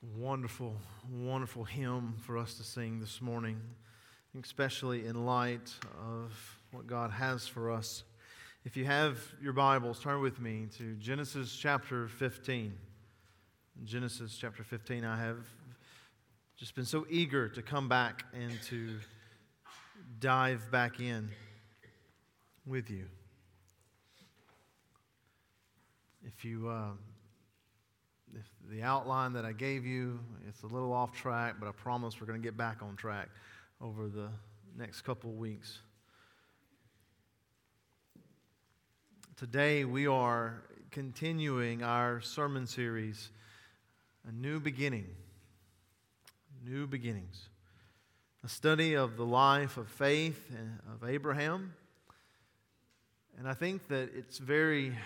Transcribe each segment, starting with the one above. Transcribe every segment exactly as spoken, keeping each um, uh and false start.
Wonderful, wonderful hymn for us to sing this morning, especially in light of what God has for us. If you have your Bibles, turn with me to Genesis chapter fifteen. Genesis chapter fifteen, I have just been so eager to come back and to dive back in with you. If you... Uh, If the outline that I gave you, it's a little off track, but I promise we're going to get back on track over the next couple of weeks. Today we are continuing our sermon series, A New Beginning. New Beginnings. A study of the life of faith of Abraham. And I think that it's very...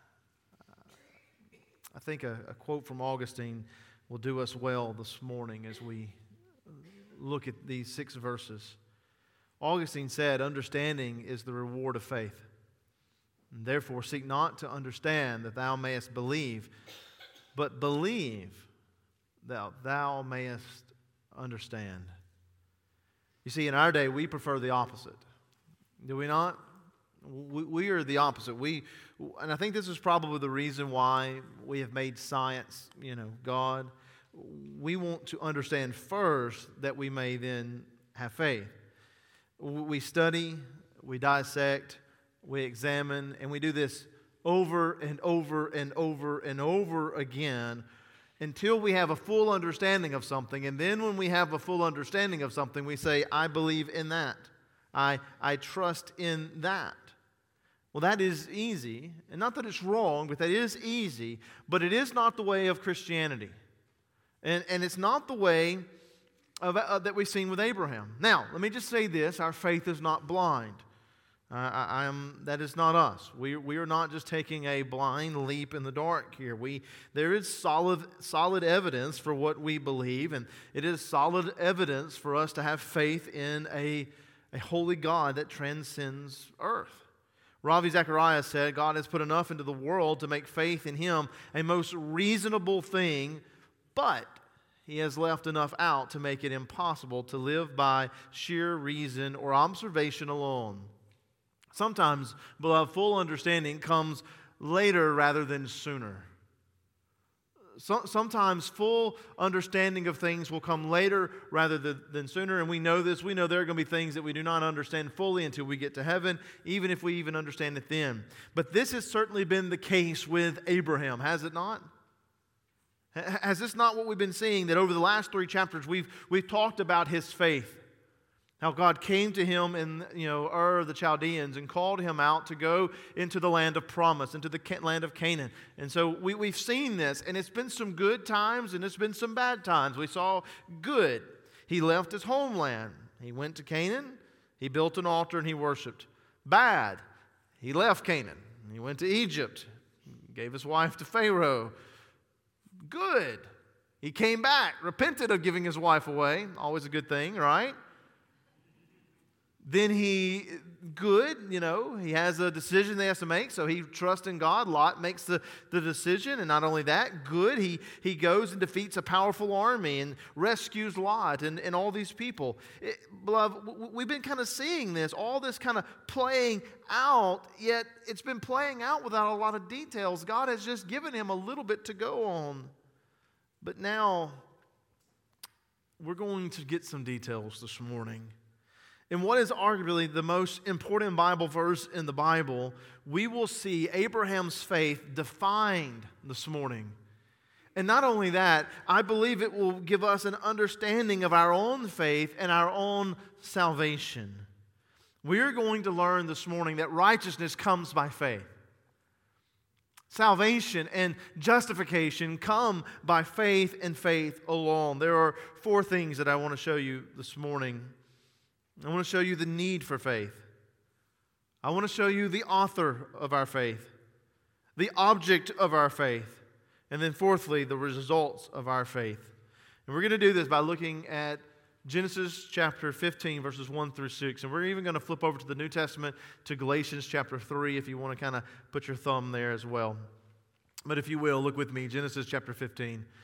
I think a, a quote from Augustine will do us well this morning as we look at these six verses. Augustine said, "Understanding is the reward of faith. And therefore seek not to understand that thou mayest believe, but believe that thou mayest understand." You see, in our day, we prefer the opposite. Do we not? We, we are the opposite. We, and I think this is probably the reason why we have made science, you know, God. We want to understand first that we may then have faith. We study, we dissect, we examine, and we do this over and over and over and over again until we have a full understanding of something. And then when we have a full understanding of something, we say, I believe in that. I, I trust in that. Well, that is easy, and not that it's wrong, but that is easy, but it is not the way of Christianity. And, and it's not the way of, uh, that we've seen with Abraham. Now, let me just say this, our faith is not blind. Uh, I, I am, that is not us. We, we are not just taking a blind leap in the dark here. We, there is solid, solid evidence for what we believe, and it is solid evidence for us to have faith in a, a holy God that transcends earth. Ravi Zacharias said, God has put enough into the world to make faith in Him a most reasonable thing, but He has left enough out to make it impossible to live by sheer reason or observation alone. Sometimes, beloved, full understanding comes later rather than sooner. So, sometimes full understanding of things will come later rather than, than sooner, and we know this. We know there are going to be things that we do not understand fully until we get to heaven, even if we even understand it then. But this has certainly been the case with Abraham, has it not? Has this not what we've been seeing, that over the last three chapters we've, we've talked about his faith? How God came to him in, you know, Ur of the Chaldeans and called him out to go into the land of promise, into the land of Canaan. And so we, we've seen this, and it's been some good times and it's been some bad times. We saw good. He left his homeland. He went to Canaan. He built an altar and he worshiped. Bad. He left Canaan. He went to Egypt. He gave his wife to Pharaoh. Good. He came back, repented of giving his wife away. Always a good thing, right? Then he, good, you know, he has a decision they has to make, so he trusts in God. Lot makes the, the decision, and not only that, good, he, he goes and defeats a powerful army and rescues Lot and, and all these people. It, beloved, we've been kind of seeing this, all this kind of playing out, yet it's been playing out without a lot of details. God has just given him a little bit to go on. But now, we're going to get some details this morning. In what is arguably the most important Bible verse in the Bible, we will see Abraham's faith defined this morning. And not only that, I believe it will give us an understanding of our own faith and our own salvation. We are going to learn this morning that righteousness comes by faith. Salvation and justification come by faith and faith alone. There are four things that I want to show you this morning. I want to show you the need for faith. I want to show you the author of our faith, the object of our faith, and then fourthly, the results of our faith. And we're going to do this by looking at Genesis chapter fifteen, verses one through six. And we're even going to flip over to the New Testament to Galatians chapter three if you want to kind of put your thumb there as well. But if you will, look with me, Genesis chapter fifteen.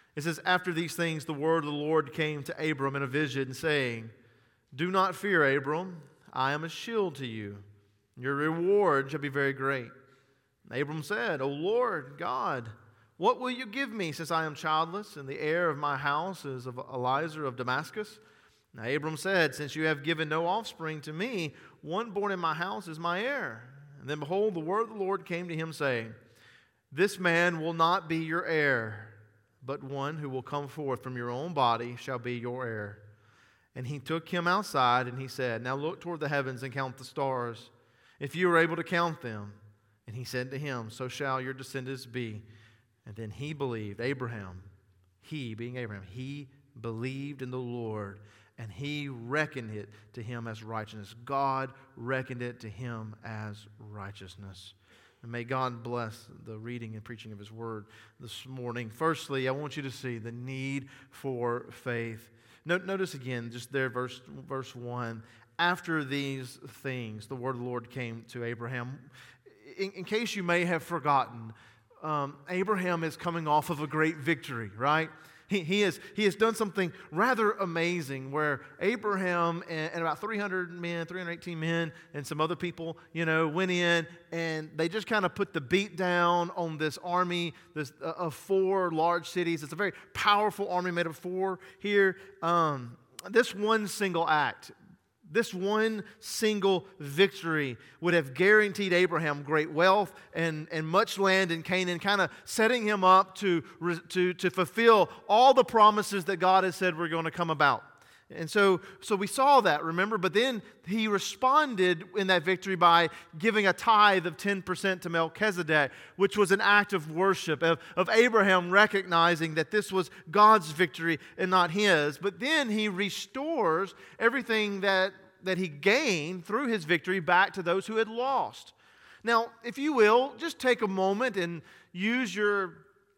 It says, after these things, the word of the Lord came to Abram in a vision, saying, do not fear, Abram. I am a shield to you. Your reward shall be very great. And Abram said, O Lord God, what will you give me, since I am childless, and the heir of my house is of Eliezer of Damascus? Now Abram said, since you have given no offspring to me, one born in my house is my heir. And then behold, the word of the Lord came to him, saying, this man will not be your heir, but one who will come forth from your own body shall be your heir. And he took him outside, and he said, now look toward the heavens and count the stars, if you are able to count them. And he said to him, so shall your descendants be. And then he believed, Abraham, he being Abraham, he believed in the Lord, and he reckoned it to him as righteousness. God reckoned it to him as righteousness. And may God bless the reading and preaching of His Word this morning. Firstly, I want you to see the need for faith. Notice again, just there, verse, verse one. After these things, the word of the Lord came to Abraham. In, in case you may have forgotten, um, Abraham is coming off of a great victory, right? He, he, has, he has done something rather amazing where Abraham and, and about three hundred men, three hundred eighteen men, and some other people, you know, went in and they just kind of put the beat down on this army this, uh, of four large cities. It's a very powerful army made of four here. Um, this one single act, this one single victory would have guaranteed Abraham great wealth and, and much land in Canaan, kind of setting him up to, to, to fulfill all the promises that God has said were going to come about. And so, so we saw that, remember? But then he responded in that victory by giving a tithe of ten percent to Melchizedek, which was an act of worship, of, of Abraham recognizing that this was God's victory and not his. But then he restores everything that, that he gained through his victory back to those who had lost. Now, if you will, just take a moment and use your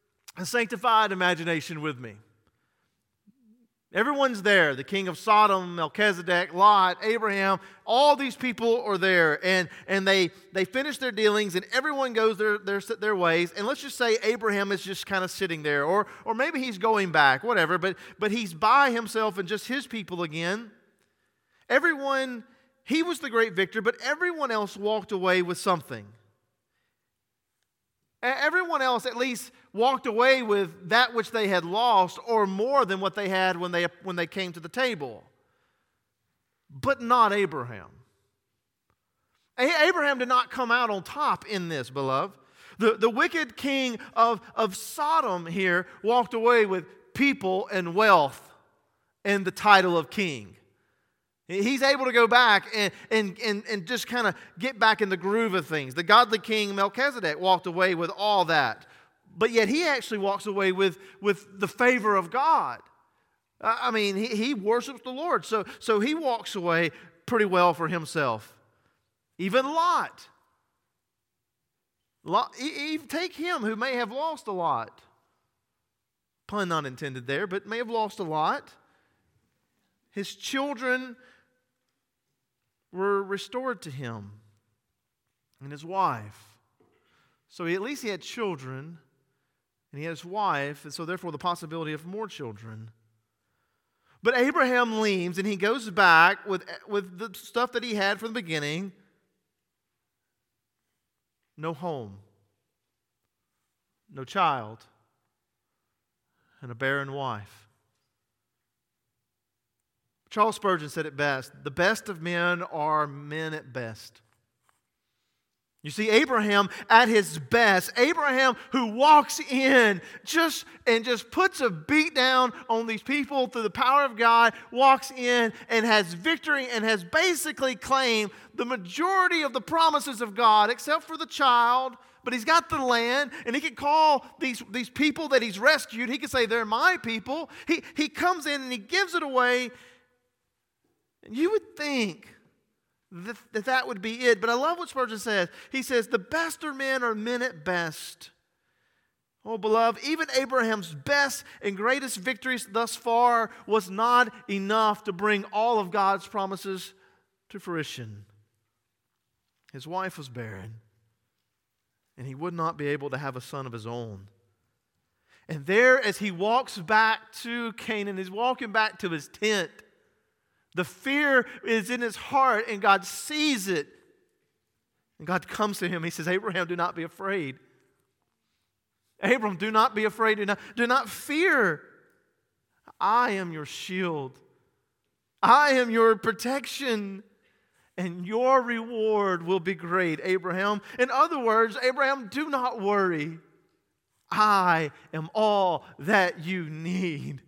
sanctified imagination with me. Everyone's there. The king of Sodom, Melchizedek, Lot, Abraham, all these people are there. And, and they, they finish their dealings and everyone goes their, their, their ways. And let's just say Abraham is just kind of sitting there. Or, or maybe he's going back, whatever. But, but he's by himself and just his people again. Everyone, he was the great victor, but everyone else walked away with something. Everyone else at least walked away with that which they had lost or more than what they had when they, when they came to the table. But not Abraham. Abraham did not come out on top in this, beloved. The, the wicked king of, of Sodom here walked away with people and wealth and the title of king. He's able to go back and, and, and, and just kind of get back in the groove of things. The godly king Melchizedek walked away with all that. But yet he actually walks away with, with the favor of God. I mean, he, he worships the Lord. So, so he walks away pretty well for himself. Even Lot. Lot even take him who may have lost a lot. Pun not intended there, but may have lost a lot. His children were restored to him and his wife. So he, at least he had children and he had his wife, and so therefore the possibility of more children. But Abraham leaves and he goes back with, with the stuff that he had from the beginning. No home, no child, and a barren wife. Charles Spurgeon said it best, the best of men are men at best. You see, Abraham at his best, Abraham who walks in just and just puts a beat down on these people through the power of God, walks in and has victory and has basically claimed the majority of the promises of God except for the child. But he's got the land, and he can call these, these people that he's rescued, he can say, they're my people. He, he comes in and he gives it away. You would think that, that that would be it. But I love what Spurgeon says. He says, the best of men are men at best. Oh, beloved, even Abraham's best and greatest victories thus far was not enough to bring all of God's promises to fruition. His wife was barren, and he would not be able to have a son of his own. And there, as he walks back to Canaan, he's walking back to his tent. The fear is in his heart, and God sees it. And God comes to him. He says, Abraham, do not be afraid. Abram, do not be afraid. Do not, do not fear. I am your shield. I am your protection. And your reward will be great, Abraham. In other words, Abraham, do not worry. I am all that you need.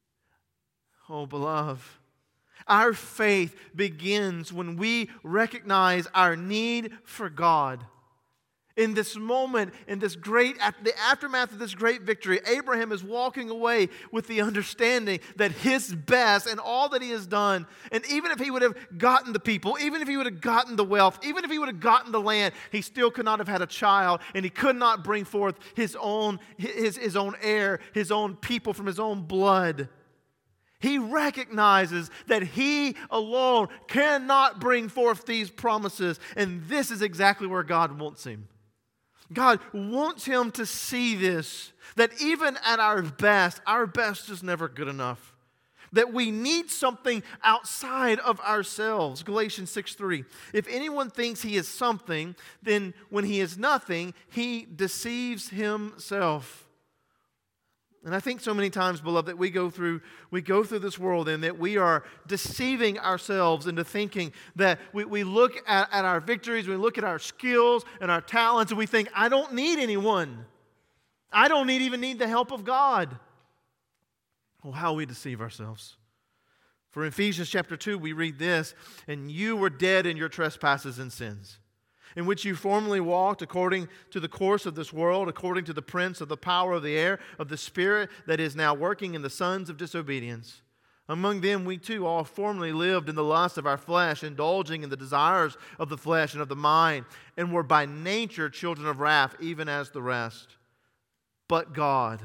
Oh, beloved, our faith begins when we recognize our need for God. In this moment, in this great, the aftermath of this great victory, Abraham is walking away with the understanding that his best and all that he has done, and even if he would have gotten the people, even if he would have gotten the wealth, even if he would have gotten the land, he still could not have had a child, and he could not bring forth his own, his, his own heir, his own people from his own blood. He recognizes that he alone cannot bring forth these promises, and this is exactly where God wants him. God wants him to see this, that even at our best, our best is never good enough. That we need something outside of ourselves. Galatians six three. If anyone thinks he is something, then when he is nothing, he deceives himself. And I think so many times, beloved, that we go through we go through this world and that we are deceiving ourselves into thinking that we, we look at, at our victories, we look at our skills and our talents, and we think, I don't need anyone. I don't need, even need the help of God. Well, how we deceive ourselves. For in Ephesians chapter two, we read this, and you were dead in your trespasses and sins, in which you formerly walked according to the course of this world, according to the prince of the power of the air, of the spirit that is now working in the sons of disobedience. Among them we too all formerly lived in the lust of our flesh, indulging in the desires of the flesh and of the mind, and were by nature children of wrath, even as the rest. But God...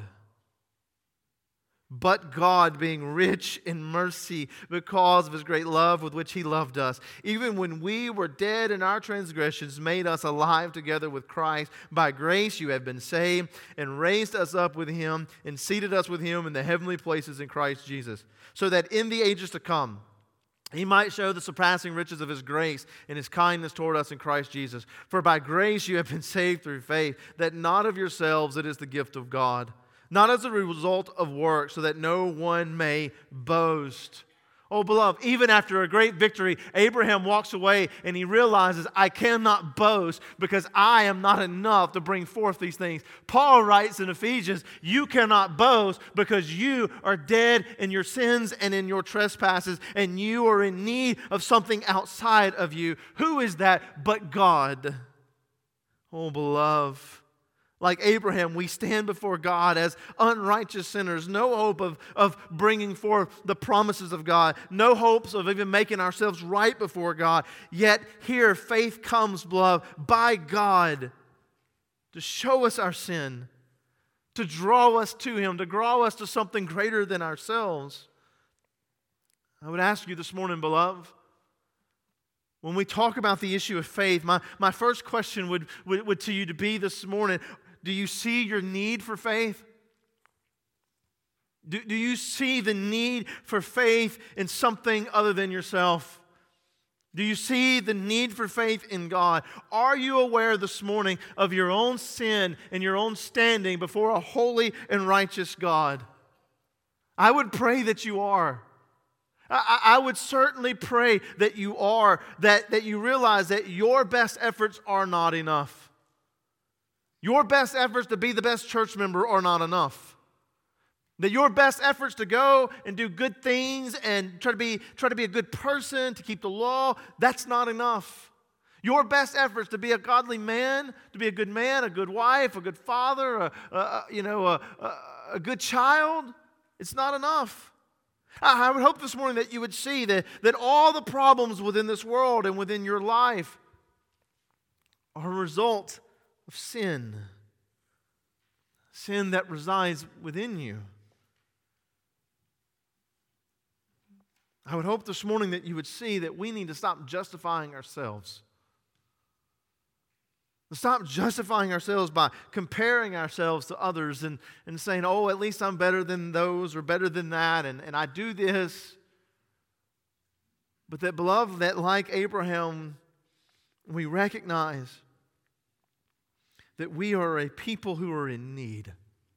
But God, being rich in mercy because of His great love with which He loved us, even when we were dead in our transgressions, made us alive together with Christ. By grace you have been saved, and raised us up with Him, and seated us with Him in the heavenly places in Christ Jesus, so that in the ages to come He might show the surpassing riches of His grace and His kindness toward us in Christ Jesus. For by grace you have been saved through faith, that not of yourselves, it is the gift of God, not as a result of works, so that no one may boast. Oh, beloved, even after a great victory, Abraham walks away and he realizes, I cannot boast because I am not enough to bring forth these things. Paul writes in Ephesians, you cannot boast because you are dead in your sins and in your trespasses, and you are in need of something outside of you. Who is that but God? Oh, beloved, like Abraham, we stand before God as unrighteous sinners, no hope of, of bringing forth the promises of God, no hopes of even making ourselves right before God. Yet here faith comes, beloved, by God to show us our sin, to draw us to Him, to draw us to something greater than ourselves. I would ask you this morning, beloved, when we talk about the issue of faith, my, my first question would, would, would to you to be this morning, do you see your need for faith? Do, do you see the need for faith in something other than yourself? Do you see the need for faith in God? Are you aware this morning of your own sin and your own standing before a holy and righteous God? I would pray that you are. I, I would certainly pray that you are, that, that you realize that your best efforts are not enough. Your best efforts to be the best church member are not enough. That your best efforts to go and do good things and try to be, try to be a good person, to keep the law, that's not enough. Your best efforts to be a godly man, to be a good man, a good wife, a good father, a, a, you know, a, a, a good child, it's not enough. I would hope this morning that you would see that, that all the problems within this world and within your life are a result of sin. Sin that resides within you. I would hope this morning that you would see that we need to stop justifying ourselves. Stop justifying ourselves by comparing ourselves to others and, and saying, oh, at least I'm better than those or better than that, and, and I do this. But that, beloved, that like Abraham, we recognize that we are a people who are in need.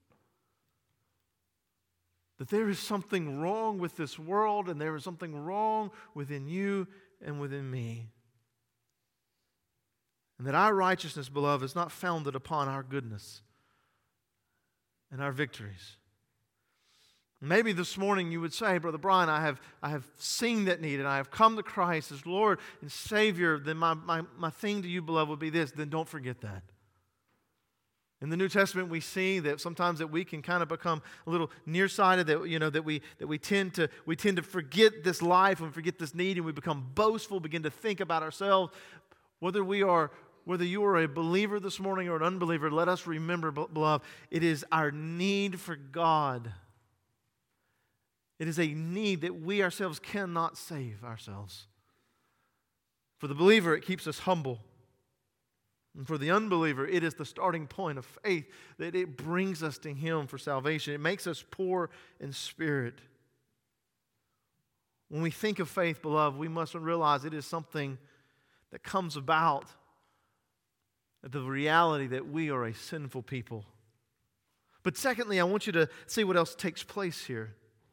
That there is something wrong with this world, and there is something wrong within you and within me. And that our righteousness, beloved, is not founded upon our goodness and our victories. Maybe this morning you would say, Brother Brian, I have, I have seen that need and I have come to Christ as Lord and Savior. Then my, my, my thing to you, beloved, would be this. Then don't forget that. In the New Testament, we see that sometimes that we can kind of become a little nearsighted, that you know that we that we tend to we tend to forget this life and forget this need, and we become boastful, begin to think about ourselves. Whether we are Whether you are a believer this morning or an unbeliever, let us remember, beloved, it is our need for God. It is a need that we ourselves cannot save ourselves. For the believer, it keeps us humble. And for the unbeliever, it is the starting point of faith that it brings us to Him for salvation. It makes us poor in spirit. When we think of faith, beloved, we must realize it is something that comes about the reality that we are a sinful people. But secondly, I want you to see what else takes place here.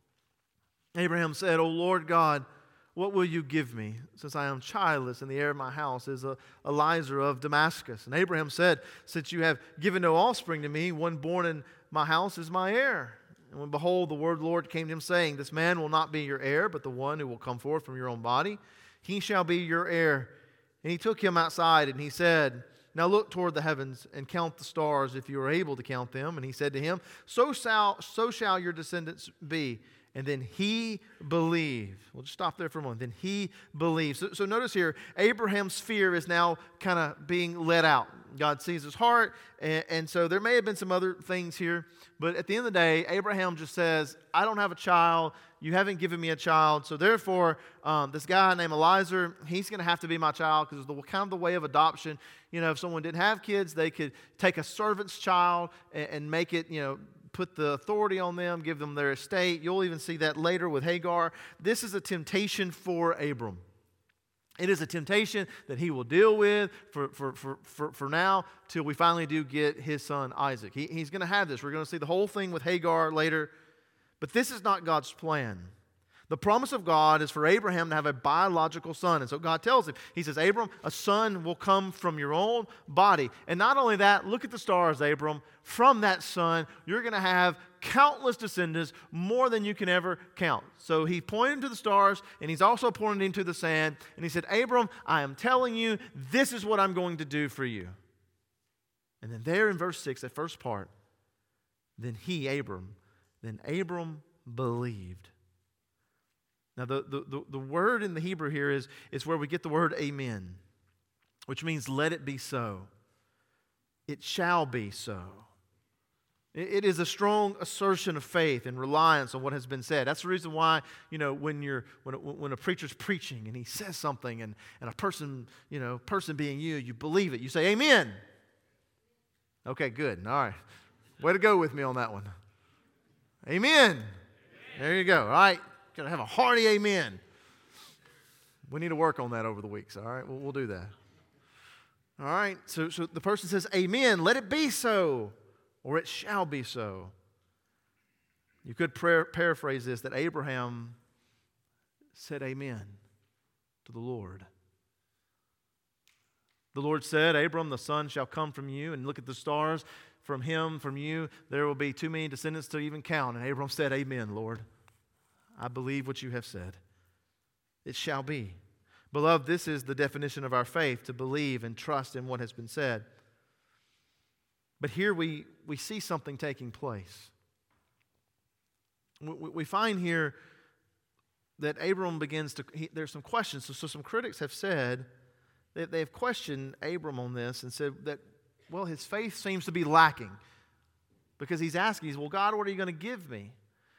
Abraham said, O Lord God, what will you give me, since I am childless and the heir of my house is a Eliezer of Damascus? And Abraham said, since you have given no offspring to me, one born in my house is my heir. And when, behold, the word of the Lord came to him, saying, this man will not be your heir, but the one who will come forth from your own body. He shall be your heir. And he took him outside, and he said, now look toward the heavens and count the stars if you are able to count them. And he said to him, so shall, so shall your descendants be. And then he believed. We'll just stop there for a moment. Then he believed. So, so notice here, Abraham's fear is now kind of being let out. God sees his heart. And, and so there may have been some other things here. But at the end of the day, Abraham just says, I don't have a child. You haven't given me a child. So therefore, um, this guy named Eliezer, he's going to have to be my child, because it's the, kind of the way of adoption. You know, if someone didn't have kids, they could take a servant's child and, and make it, you know, put the authority on them, give them their estate. You'll even see that later with Hagar. This is a temptation for Abram. It is a temptation that he will deal with for, for, for, for, for now till we finally do get his son Isaac. He, he's going to have this. We're going to see the whole thing with Hagar later. But this is not God's plan. The promise of God is for Abraham to have a biological son. And so God tells him, He says, Abram, a son will come from your own body. And not only that, look at the stars, Abram. From that son, you're going to have countless descendants, more than you can ever count. So he pointed to the stars, and he's also pointing to the sand. And he said, Abram, I am telling you, this is what I'm going to do for you. And then there in verse six, that first part, then he, Abram, then Abram believed. Now, the, the, the, the word in the Hebrew here is, is where we get the word amen, which means let it be so. It shall be so. It, it is a strong assertion of faith and reliance on what has been said. That's the reason why, you know, when you're when a, when a preacher's preaching and he says something and, and a person, you know, person being you, you believe it. You say amen. Okay, good. All right. Way to go with me on that one. Amen. Amen. There you go. All right. Got to have a hearty amen. We need to work on that over the weeks, all right? We'll, we'll do that. All right, so, so the person says, amen, let it be so, or it shall be so. You could prayer, paraphrase this, that Abraham said amen to the Lord. The Lord said, Abram, the son shall come from you, and look at the stars, from him, from you, there will be too many descendants to even count. And Abram said, amen, Lord. I believe what you have said. It shall be. Beloved, this is the definition of our faith, to believe and trust in what has been said. But here we, we see something taking place. We, we find here that Abram begins to, he, there's some questions. So, so some critics have said, that they have questioned Abram on this and said that, well, his faith seems to be lacking. Because he's asking, well, God, what are you going to give me?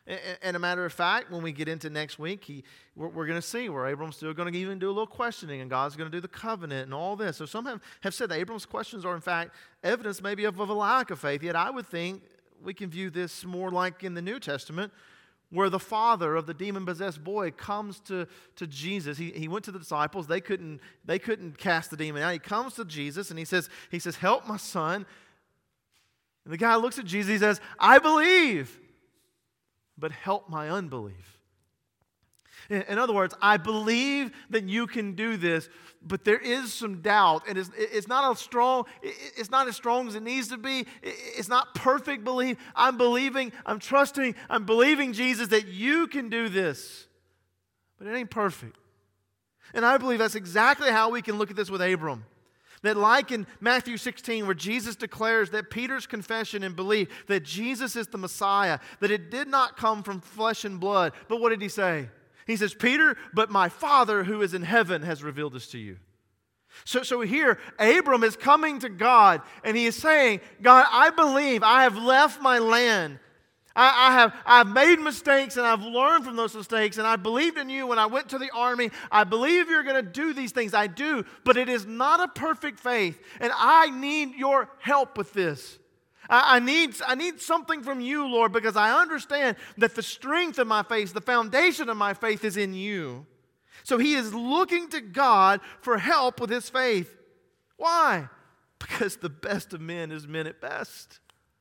And a matter of fact, when we get into next week, he, we're, we're going to see where Abram's still going to even do a little questioning, and God's going to do the covenant and all this. So some have, have said that Abram's questions are, in fact, evidence maybe of, of a lack of faith. Yet I would think we can view this more like in the New Testament, where the father of the demon-possessed boy comes to, to Jesus. He, he went to the disciples. They couldn't, they couldn't cast the demon out. He comes to Jesus, and he says, he says, help my son. And the guy looks at Jesus. He says, I believe, but help my unbelief. In, in other words, I believe that you can do this, but there is some doubt, and it's, it's not as strong. It's not as strong as it needs to be. It's not perfect belief. I'm believing. I'm trusting. I'm believing, Jesus, that you can do this, but it ain't perfect. And I believe that's exactly how we can look at this with Abram. That like in Matthew sixteen, where Jesus declares that Peter's confession and belief that Jesus is the Messiah, that it did not come from flesh and blood, but what did he say? He says, Peter, but my Father who is in heaven has revealed this to you. So, so here, Abram is coming to God, and he is saying, God, I believe I have left my land. I, I have I've made mistakes, and I've learned from those mistakes, and I believed in you when I went to the army. I believe you're going to do these things. I do, but it is not a perfect faith, and I need your help with this. I, I need, I need something from you, Lord, because I understand that the strength of my faith, the foundation of my faith is in you. So he is looking to God for help with his faith. Why? Because the best of men is men at best.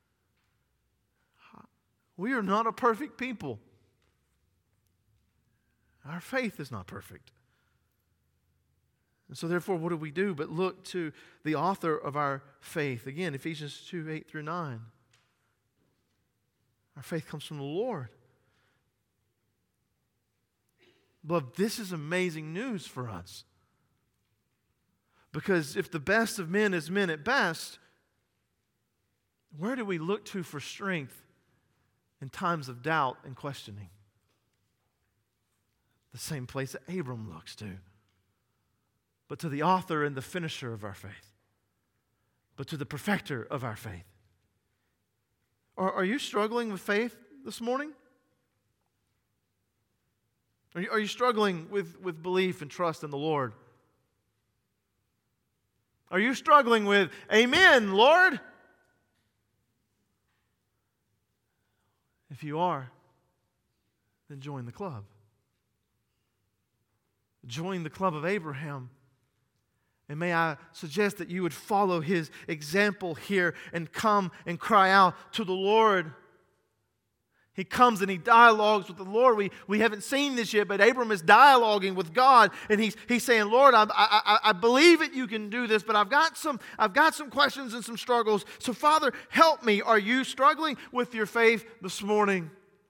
We are not a perfect people. Our faith is not perfect. And so therefore, what do we do but look to the author of our faith? Again, Ephesians two, eight through nine. Our faith comes from the Lord. Beloved, this is amazing news for us. Because if the best of men is men at best, where do we look to for strength in times of doubt and questioning? The same place that Abram looks to. But to the author and the finisher of our faith. But to the perfecter of our faith. Are, are you struggling with faith this morning? Are you, are you struggling with, with belief and trust in the Lord? Are you struggling with, Amen, Lord? If you are, then join the club. Join the club of Abraham. And may I suggest that you would follow his example here and come and cry out to the Lord. He comes and he dialogues with the Lord. We, we haven't seen this yet, but Abram is dialoguing with God, and he's, he's saying, Lord, I, I, I believe that you can do this, but I've got some, I've got some questions and some struggles. So Father, help me. Are you struggling with your faith this morning?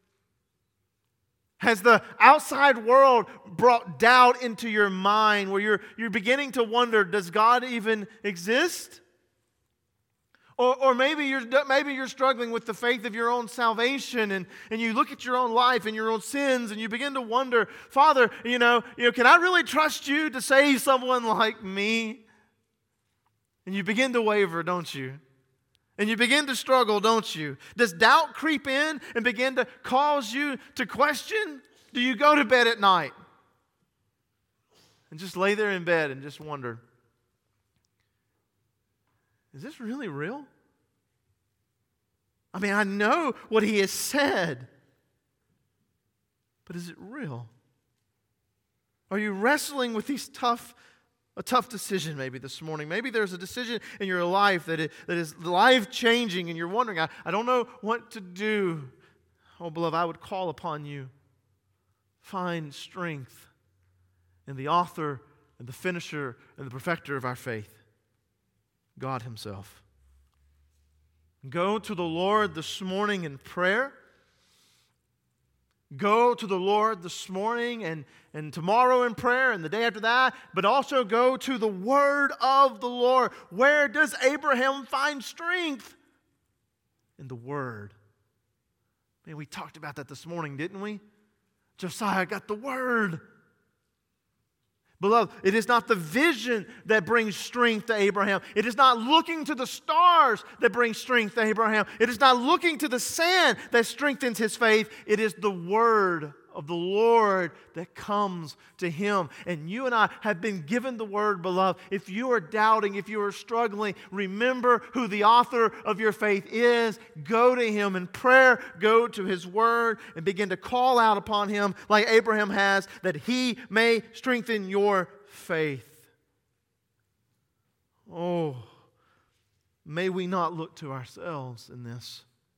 Has the outside world brought doubt into your mind where you're, you're beginning to wonder, does God even exist? Or, or maybe you're maybe you're struggling with the faith of your own salvation, and, and you look at your own life and your own sins, and you begin to wonder, Father, you know, you know, can I really trust you to save someone like me? And you begin to waver, don't you? And you begin to struggle, don't you? Does doubt creep in and begin to cause you to question? Do you go to bed at night and just lay there in bed and just wonder, is this really real? I mean, I know what he has said, but is it real? Are you wrestling with these tough, a tough decision maybe this morning? Maybe there's a decision in your life that, it, that is life-changing, and you're wondering, I, I don't know what to do. Oh, beloved, I would call upon you. Find strength in the author and the finisher and the perfecter of our faith, God himself. Go to the Lord this morning in prayer. Go to the Lord this morning and, and tomorrow in prayer and the day after that, but also go to the word of the Lord. Where does Abraham find strength? In the word. Man, we talked about that this morning, didn't we? Josiah got the word. Beloved, it is not the vision that brings strength to Abraham. It is not looking to the stars that brings strength to Abraham. It is not looking to the sand that strengthens his faith. It is the word of the Lord that comes to him. And you and I have been given the word, beloved. If you are doubting, if you are struggling, remember who the author of your faith is. Go to him in prayer. Go to his word and begin to call out upon him like Abraham has, that he may strengthen your faith. Oh, may we not look to ourselves in this.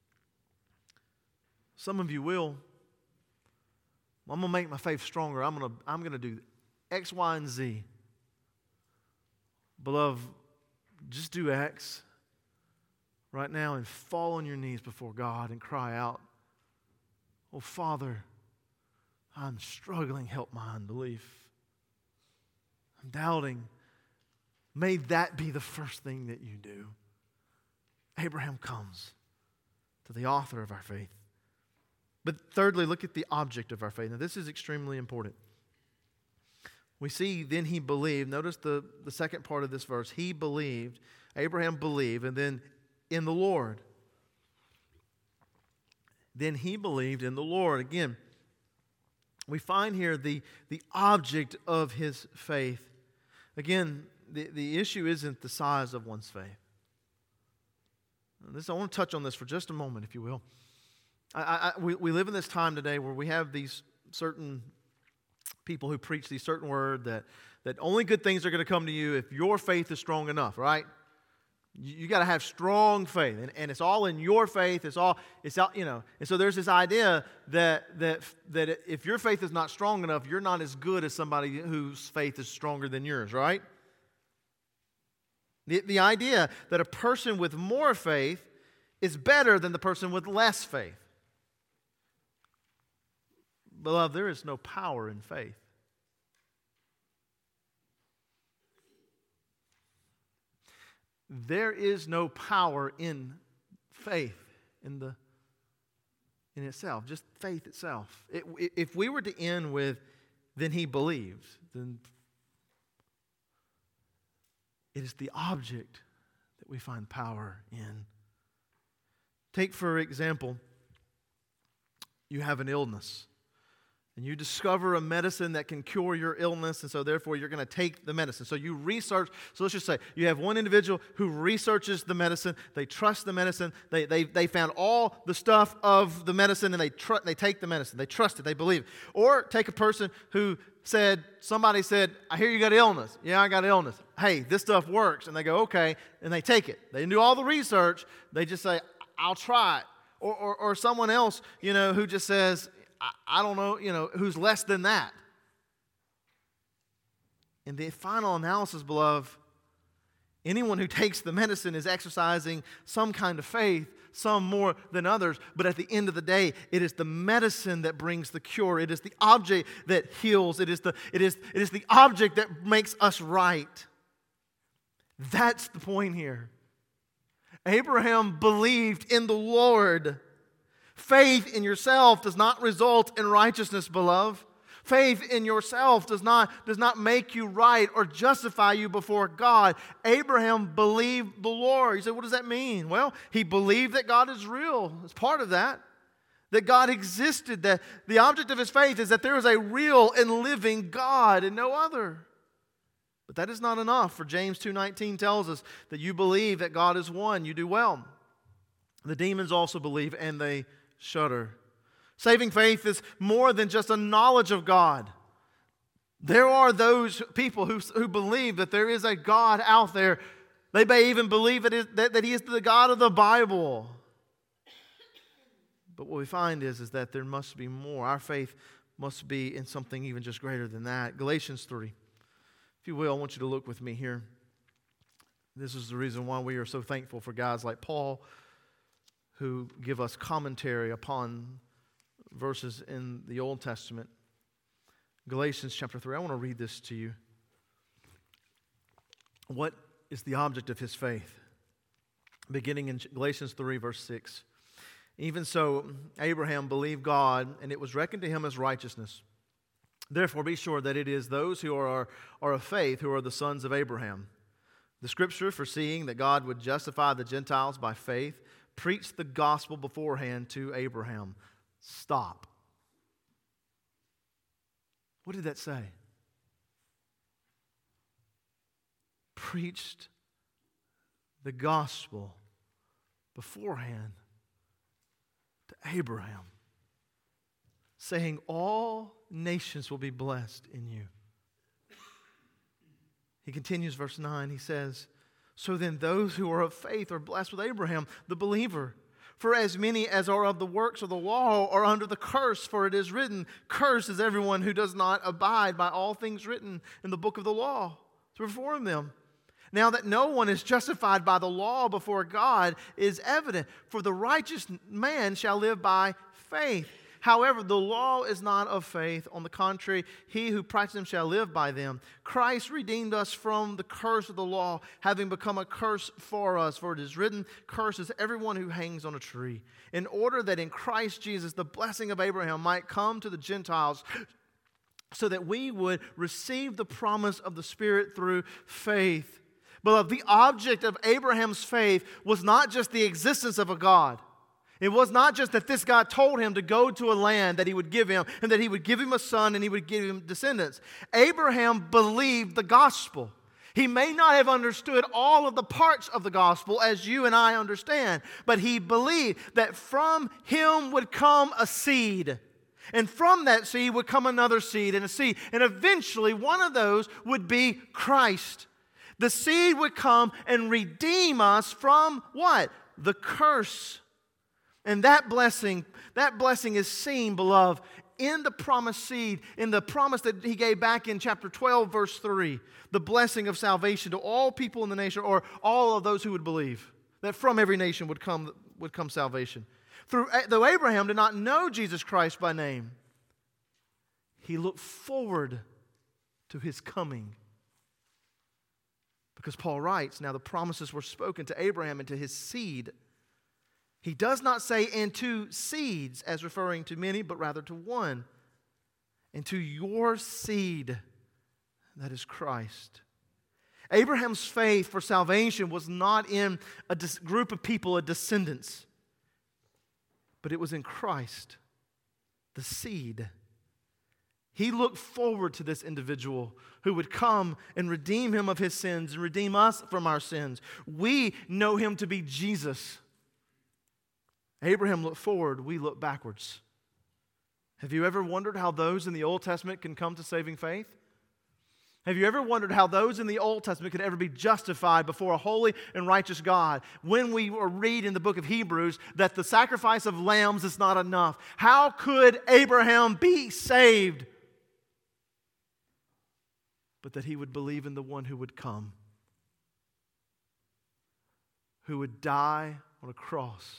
Some of you will. I'm going to make my faith stronger. I'm going to, I'm going to do X, Y, and Z. Beloved, just do X right now and fall on your knees before God and cry out, "Oh, Father, I'm struggling. Help my unbelief. I'm doubting." May that be the first thing that you do. Abraham comes to the author of our faith. But thirdly, look at the object of our faith. Now, this is extremely important. We see, then he believed. Notice the, the second part of this verse. He believed. Abraham believed. And then in the Lord. Then he believed in the Lord. Again, we find here the, the object of his faith. Again, the, the issue isn't the size of one's faith. This, I want to touch on this for just a moment, if you will. I, I, we, we live in this time today where we have these certain people who preach these certain word that, that only good things are going to come to you if your faith is strong enough, right? You, you got to have strong faith, and, and it's all in your faith. It's all, it's all, you know. And so there's this idea that that that if your faith is not strong enough, you're not as good as somebody whose faith is stronger than yours, right? The, the idea that a person with more faith is better than the person with less faith. Beloved, there is no power in faith. There is no power in faith, in the in itself, just faith itself. It, if we were to end with, then he believed, then it is the object that we find power in. Take, for example, you have an illness. And you discover a medicine that can cure your illness, and so therefore you're going to take the medicine. So you research, so let's just say you have one individual who researches the medicine, they trust the medicine, they they, they found all the stuff of the medicine, and they tr- they take the medicine, they trust it, they believe it. Or take a person who said, somebody said, "I hear you got illness." "Yeah, I got illness." "Hey, this stuff works." And they go, "Okay," and they take it. They didn't do all the research, they just say, "I'll try it." Or, or, or someone else, you know, who just says, I don't know, you know, who's less than that. In the final analysis, beloved, anyone who takes the medicine is exercising some kind of faith, some more than others. But at the end of the day, it is the medicine that brings the cure. It is the object that heals. It is the, it is, it is the object that makes us right. That's the point here. Abraham believed in the Lord. Faith in yourself does not result in righteousness, beloved. Faith in yourself does not, does not make you right or justify you before God. Abraham believed the Lord. You say, what does that mean? Well, he believed that God is real. It's part of that. That God existed. That the object of his faith is that there is a real and living God and no other. But that is not enough. For James two nineteen tells us that you believe that God is one. You do well. The demons also believe, and they shudder. Saving faith is more than just a knowledge of God. There are those people who, who believe that there is a God out there. They may even believe that, it, that, that He is the God of the Bible. But what we find is, is that there must be more. Our faith must be in something even just greater than that. Galatians three. If you will, I want you to look with me here. This is the reason why we are so thankful for guys like Paul, who give us commentary upon verses in the Old Testament. Galatians chapter three. I want to read this to you. What is the object of his faith? Beginning in Galatians three, verse six. Even so, Abraham believed God, and it was reckoned to him as righteousness. Therefore, be sure that it is those who are, are of faith who are the sons of Abraham. The Scripture, foreseeing that God would justify the Gentiles by faith, preached the gospel beforehand to Abraham. Stop. What did that say? Preached the gospel beforehand to Abraham, saying, all nations will be blessed in you. He continues, verse nine, he says, so then those who are of faith are blessed with Abraham, the believer. For as many as are of the works of the law are under the curse, for it is written, cursed is everyone who does not abide by all things written in the book of the law to perform them. Now that no one is justified by the law before God is evident, for the righteous man shall live by faith. However, the law is not of faith. On the contrary, he who practices them shall live by them. Christ redeemed us from the curse of the law, having become a curse for us. For it is written, cursed is everyone who hangs on a tree, in order that in Christ Jesus the blessing of Abraham might come to the Gentiles, so that we would receive the promise of the Spirit through faith. Beloved, the object of Abraham's faith was not just the existence of a God. It was not just that this God told him to go to a land that he would give him, and that he would give him a son and he would give him descendants. Abraham believed the gospel. He may not have understood all of the parts of the gospel as you and I understand, but he believed that from him would come a seed. And from that seed would come another seed and a seed. And eventually one of those would be Christ. The seed would come and redeem us from what? The curse. And that blessing, that blessing is seen, beloved, in the promised seed, in the promise that he gave back in chapter twelve, verse three. The blessing of salvation to all people in the nation, or all of those who would believe, that from every nation would come, would come salvation. Through, though Abraham did not know Jesus Christ by name, he looked forward to his coming. Because Paul writes, now the promises were spoken to Abraham and to his seed. He does not say, and to seeds, as referring to many, but rather to one. And to your seed, that is Christ. Abraham's faith for salvation was not in a group of people, a descendants, but it was in Christ, the seed. He looked forward to this individual who would come and redeem him of his sins and redeem us from our sins. We know him to be Jesus. Abraham looked forward, we look backwards. Have you ever wondered how those in the Old Testament can come to saving faith? Have you ever wondered how those in the Old Testament could ever be justified before a holy and righteous God? When we read in the book of Hebrews that the sacrifice of lambs is not enough, how could Abraham be saved? But that he would believe in the one who would come, who would die on a cross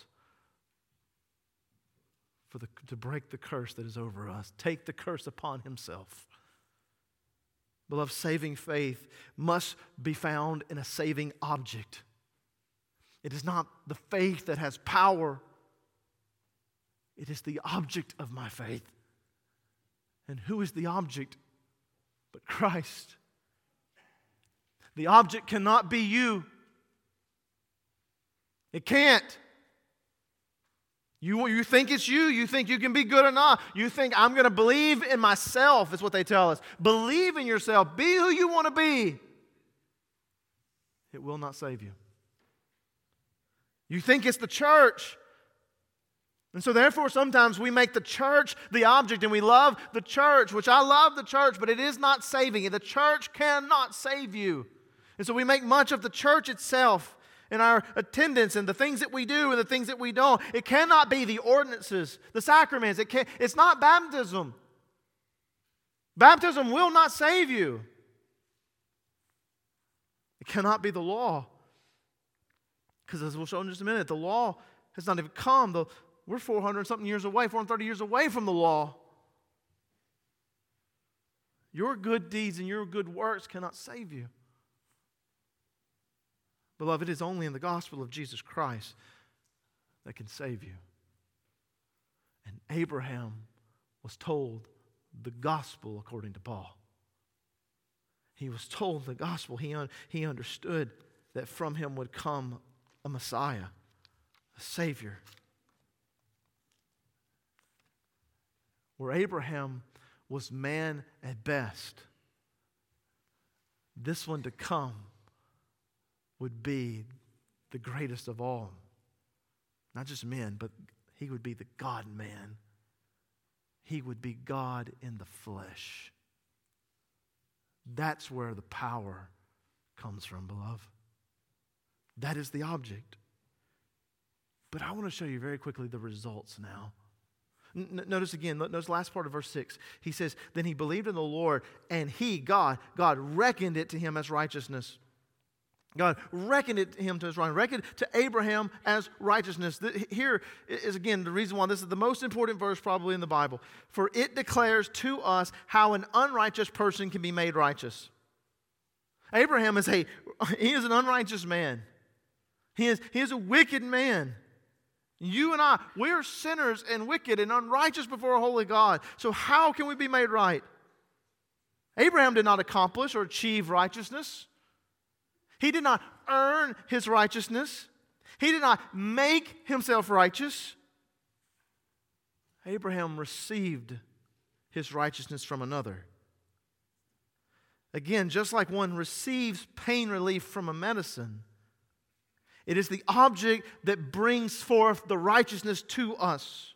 for the, to break the curse that is over us, take the curse upon himself. Beloved, saving faith must be found in a saving object. It is not the faith that has power. It is the object of my faith. And who is the object but Christ? The object cannot be you. It can't. You, you think it's you. You think you can be good enough. You think, I'm going to believe in myself, is what they tell us. Believe in yourself. Be who you want to be. It will not save you. You think it's the church. And so therefore sometimes we make the church the object, and we love the church, which I love the church, but it is not saving you. The church cannot save you. And so we make much of the church itself and our attendance and the things that we do and the things that we don't. It cannot be the ordinances, the sacraments. It can't, it's not baptism. Baptism will not save you. It cannot be the law. Because as we'll show in just a minute, the law has not even come. The, we're four hundred something years away, four hundred thirty years away from the law. Your good deeds and your good works cannot save you. Beloved, it is only in the gospel of Jesus Christ that can save you. And Abraham was told the gospel according to Paul. He was told the gospel. He, un- he understood that from him would come a Messiah, a Savior. Where Abraham was man at best, this one to come would be the greatest of all. Not just men, but he would be the God-man. He would be God in the flesh. That's where the power comes from, beloved. That is the object. But I want to show you very quickly the results now. N- notice again, notice the last part of verse six. He says, then he believed in the Lord, and he, God, God reckoned it to him as righteousness. God reckoned it to him to his righteousness, reckoned to Abraham as righteousness. Here is again the reason why this is the most important verse probably in the Bible. For it declares to us how an unrighteous person can be made righteous. Abraham is a he is an unrighteous man. He is, he is a wicked man. You and I, we are sinners and wicked and unrighteous before a holy God. So how can we be made right? Abraham did not accomplish or achieve righteousness. He did not earn his righteousness. He did not make himself righteous. Abraham received his righteousness from another. Again, just like one receives pain relief from a medicine, it is the object that brings forth the righteousness to us.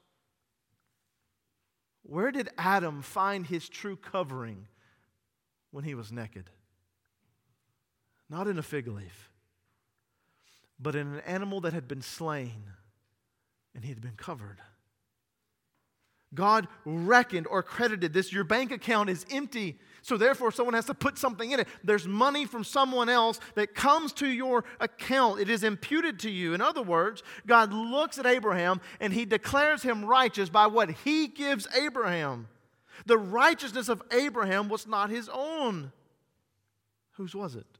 Where did Adam find his true covering when he was naked? Not in a fig leaf, but in an animal that had been slain and he had been covered. God reckoned or credited this. Your bank account is empty, so therefore someone has to put something in it. There's money from someone else that comes to your account. It is imputed to you. In other words, God looks at Abraham and he declares him righteous by what he gives Abraham. The righteousness of Abraham was not his own. Whose was it?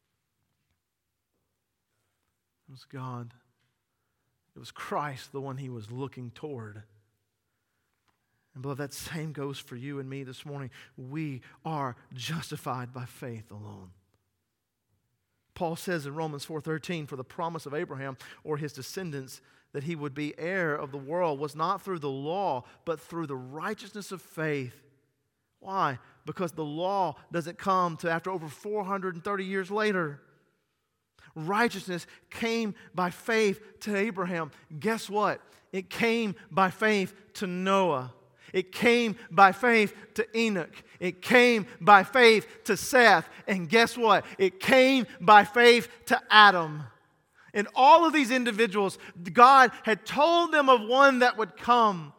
It was God. It was Christ, the one he was looking toward. And beloved, that same goes for you and me this morning. We are justified by faith alone. Paul says in Romans four thirteen, for the promise of Abraham or his descendants that he would be heir of the world was not through the law, but through the righteousness of faith. Why? Because the law doesn't come to after over four hundred thirty years later. Righteousness came by faith to Abraham. Guess what? It came by faith to Noah. It came by faith to Enoch. It came by faith to Seth. And guess what? It came by faith to Adam. And all of these individuals, God had told them of one that would come.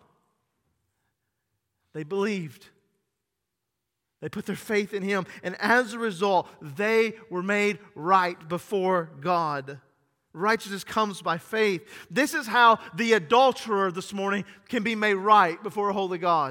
They believed. They put their faith in Him, and as a result, they were made right before God. Righteousness comes by faith. This is how the adulterer this morning can be made right before a holy God.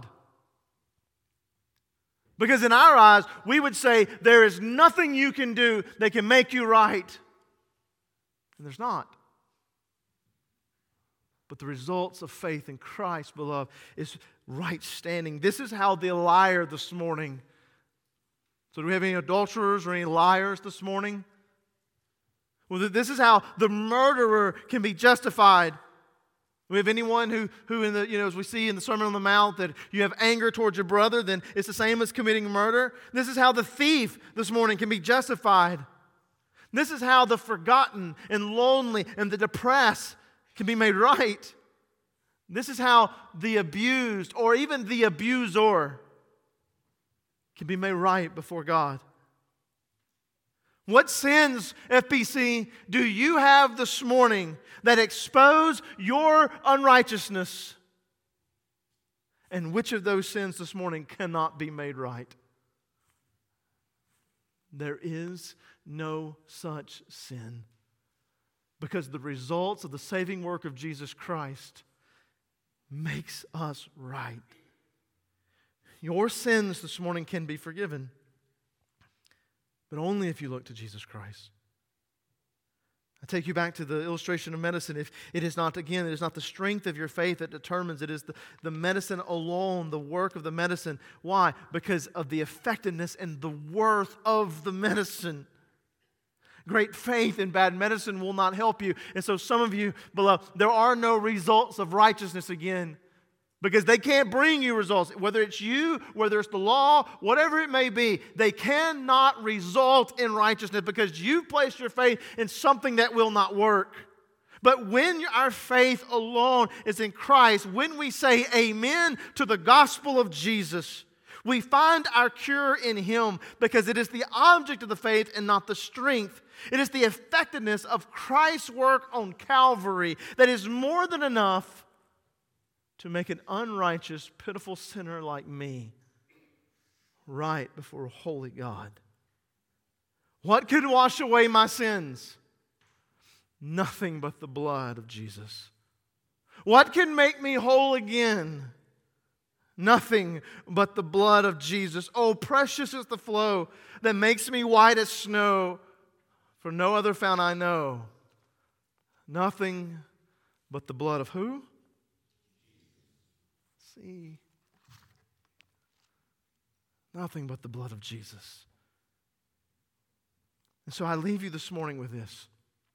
Because in our eyes, we would say, there is nothing you can do that can make you right. And there's not. But the results of faith in Christ, beloved, is right standing. This is how the liar this morning. So do we have any adulterers or any liars this morning? Well, this is how the murderer can be justified. We have anyone who, who in the, you know, as we see in the Sermon on the Mount, that you have anger towards your brother, then it's the same as committing murder. This is how the thief this morning can be justified. This is how the forgotten and lonely and the depressed can be made right. This is how the abused or even the abuser can be made right before God. What sins, F P C, do you have this morning that expose your unrighteousness? And which of those sins this morning cannot be made right? There is no such sin. Because the results of the saving work of Jesus Christ makes us right. Your sins this morning can be forgiven, but only if you look to Jesus Christ. I take you back to the illustration of medicine. If it is not, again, it is not the strength of your faith that determines. It is the, the medicine alone, the work of the medicine. Why? Because of the effectiveness and the worth of the medicine. Great faith in bad medicine will not help you. And so some of you, beloved, there are no results of righteousness again. Because they can't bring you results. Whether it's you, whether it's the law, whatever it may be, they cannot result in righteousness because you've placed your faith in something that will not work. But when our faith alone is in Christ, when we say amen to the gospel of Jesus, we find our cure in Him because it is the object of the faith and not the strength. It is the effectiveness of Christ's work on Calvary that is more than enough to make an unrighteous, pitiful sinner like me right before a holy God. What could wash away my sins? Nothing but the blood of Jesus. What can make me whole again? Nothing but the blood of Jesus. Oh, precious is the flow that makes me white as snow, for no other fount I know. Nothing but the blood of who? See, nothing but the blood of Jesus. And so I leave you this morning with this.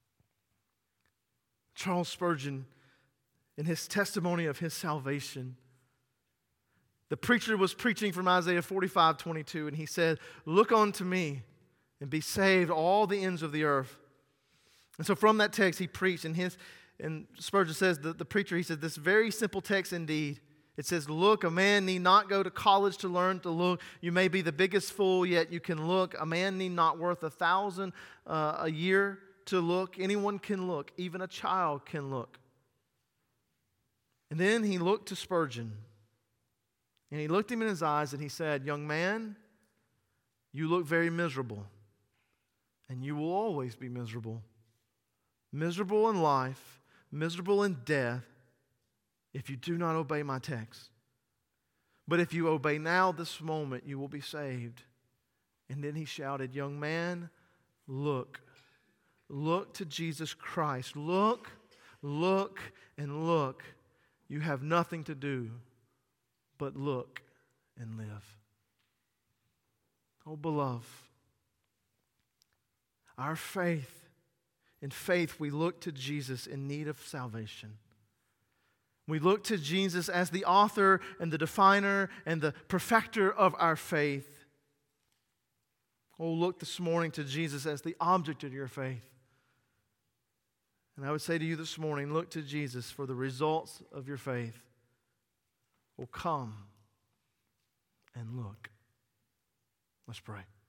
Charles Spurgeon, in his testimony of his salvation, the preacher was preaching from Isaiah forty-five twenty-two, and he said, "Look unto me and be saved all the ends of the earth." And so from that text he preached, and his and Spurgeon says, the, the preacher, he said, this very simple text indeed. It says, look, a man need not go to college to learn to look. You may be the biggest fool, yet you can look. A man need not worth a thousand uh, a year to look. Anyone can look. Even a child can look. And then he looked to Spurgeon. And he looked him in his eyes and he said, young man, you look very miserable. And you will always be miserable. Miserable in life, miserable in death, if you do not obey my text. But if you obey now, this moment, you will be saved. And then he shouted, young man, look. Look to Jesus Christ. Look, look, and look. You have nothing to do but look and live. Oh, beloved, our faith, in faith we look to Jesus in need of salvation. We look to Jesus as the author and the definer and the perfecter of our faith. Oh, look this morning to Jesus as the object of your faith. And I would say to you this morning, look to Jesus for the results of your faith. Oh, come and look. Let's pray.